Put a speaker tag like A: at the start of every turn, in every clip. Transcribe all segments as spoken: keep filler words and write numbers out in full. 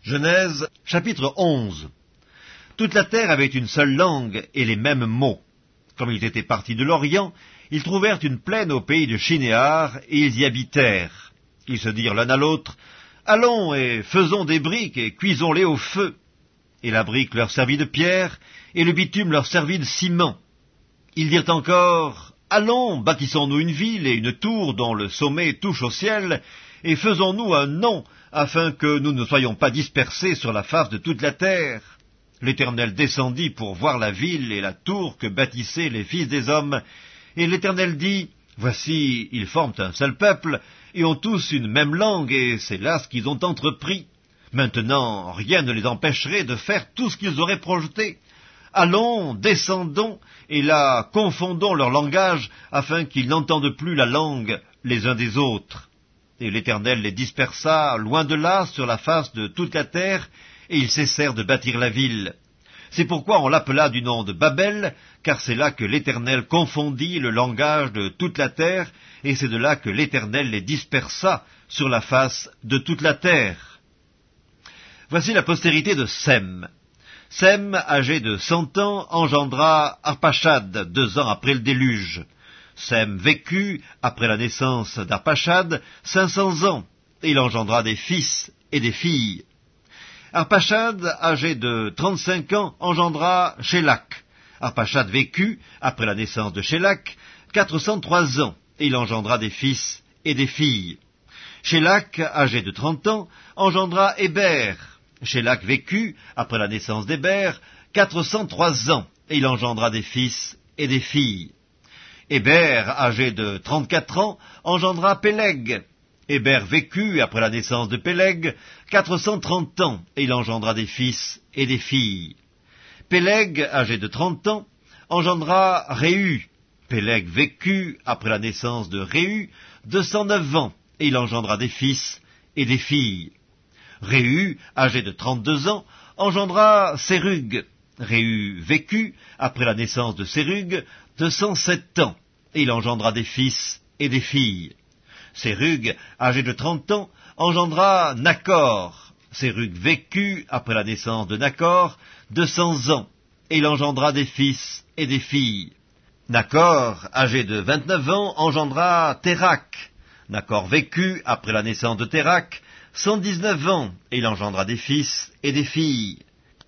A: Genèse, chapitre onze. Toute la terre avait une seule langue et les mêmes mots. Comme ils étaient partis de l'Orient, ils trouvèrent une plaine au pays de Shinéar, et ils y habitèrent. Ils se dirent l'un à l'autre, « Allons et faisons des briques et cuisons-les au feu. » Et la brique leur servit de pierre, et le bitume leur servit de ciment. Ils dirent encore, « Allons, bâtissons-nous une ville et une tour dont le sommet touche au ciel, et faisons-nous un nom, afin que nous ne soyons pas dispersés sur la face de toute la terre. » L'Éternel descendit pour voir la ville et la tour que bâtissaient les fils des hommes, et l'Éternel dit, « Voici, ils forment un seul peuple, et ont tous une même langue, et c'est là ce qu'ils ont entrepris. Maintenant, rien ne les empêcherait de faire tout ce qu'ils auraient projeté. Allons, descendons, et là, confondons leur langage, afin qu'ils n'entendent plus la langue les uns des autres. » Et l'Éternel les dispersa loin de là, sur la face de toute la terre, et ils cessèrent de bâtir la ville. C'est pourquoi on l'appela du nom de Babel, car c'est là que l'Éternel confondit le langage de toute la terre, et c'est de là que l'Éternel les dispersa sur la face de toute la terre. Voici la postérité de Sem. Sem, âgé de cent ans, engendra Arpachad, deux ans après le déluge. Sem vécut, après la naissance d'Arpachad, cinq cents ans, et il engendra des fils et des filles. Arpachad, âgé de trente-cinq ans, engendra Shélak. Arpachad vécut, après la naissance de Shélak, quatre cent trois ans, et il engendra des fils et des filles. Shélak, âgé de trente ans, engendra Héber. Shélak vécut, après la naissance d'Héber, quatre cent trois ans, et il engendra des fils et des filles. Héber, âgé de trente-quatre ans, engendra Péleg. Héber vécut, après la naissance de Péleg, quatre cent trente ans, et il engendra des fils et des filles. Péleg, âgé de trente ans, engendra Réu. Péleg vécut, après la naissance de Réu, deux cent neuf ans, et il engendra des fils et des filles. Réu, âgé de trente-deux ans, engendra Sérug. Réu vécut, après la naissance de Sérug, deux cent sept ans, et il engendra des fils et des filles. Sérug, âgé de trente ans, engendra Nachor. Sérug vécut, après la naissance de Nachor, deux cents ans, et il engendra des fils et des filles. Nachor, âgé de vingt-neuf ans, engendra Térak. Nachor vécut, après la naissance de Térak, cent dix-neuf ans, et il engendra des fils et des filles.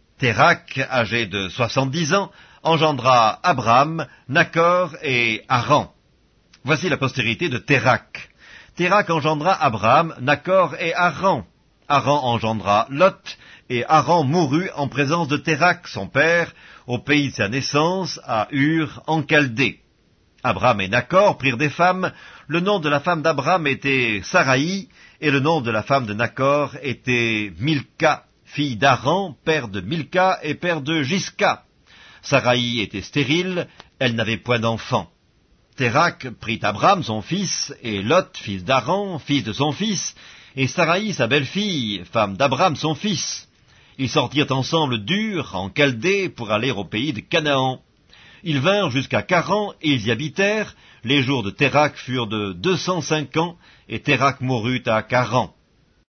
A: Térak, âgé de soixante-dix ans, engendra Abram, Nachor et Haran. Voici la postérité de Térak. Térak engendra Abram, Nachor et Haran. Haran engendra Lot, et Haran mourut en présence de Térak, son père, au pays de sa naissance, à Ur, en Chaldée. Abram et Nachor prirent des femmes. Le nom de la femme d'Abram était Saraï, et le nom de la femme de Nachor était Milka, fille d'Haran, père de Milka et père de Gisca. Saraï était stérile, elle n'avait point d'enfant. Térak prit Abram, son fils, et Lot, fils d'Haran, fils de son fils, et Saraï, sa belle-fille, femme d'Abram, son fils. Ils sortirent ensemble d'Ur, en Chaldée, pour aller au pays de Canaan. Ils vinrent jusqu'à Charan, et ils y habitèrent. Les jours de Térak furent de deux cent cinq ans, et Térak mourut à Charan.